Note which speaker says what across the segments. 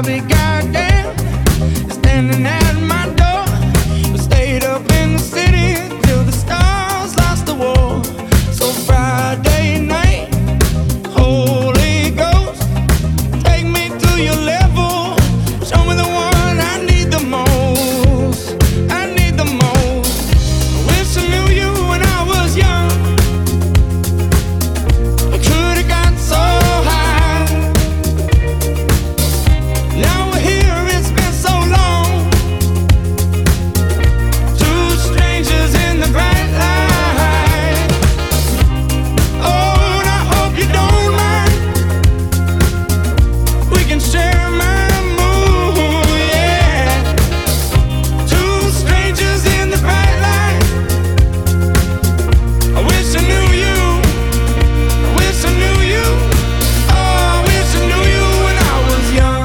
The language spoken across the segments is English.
Speaker 1: say goddamn, standing at my door. We stayed up in the city till the stars lost the war. So Friday night, Holy Ghost, take me to your level. Show me the one I need the most. I need the most. I wish I knew you when I was young. I could've got so high. Now we're here, it's been so long. Two strangers in the bright light. Oh, and I hope you don't mind. We can share my mood, yeah. Two strangers in the bright light. I wish I knew you. I wish I knew you. Oh, I wish I knew you when I was young.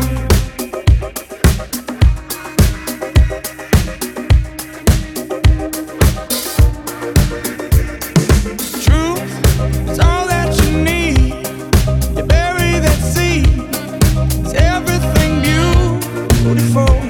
Speaker 1: Truth is all that you need. You bury that seed. It's everything beautiful.